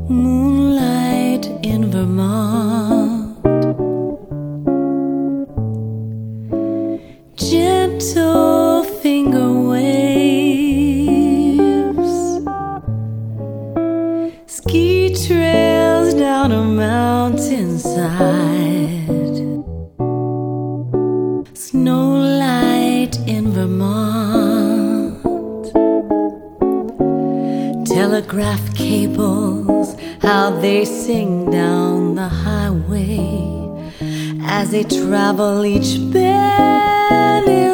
Moonlight in Vermont, gentle finger waves, ski trails down a mountainside, snowlight in Vermont, telegraph cables, how they sing down the highway as they travel, each bend in